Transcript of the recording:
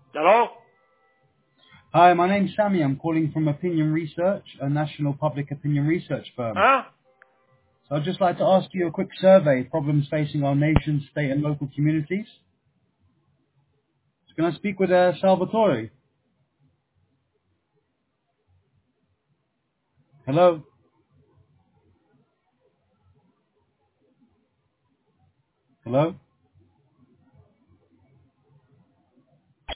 Hello? Hi, my name's Sammy. I'm calling from Opinion Research, a national public opinion research firm. Huh? So I'd just like to ask you a quick survey, problems facing our nation, state and local communities. So can I speak with Salvatore? Hello? Hello?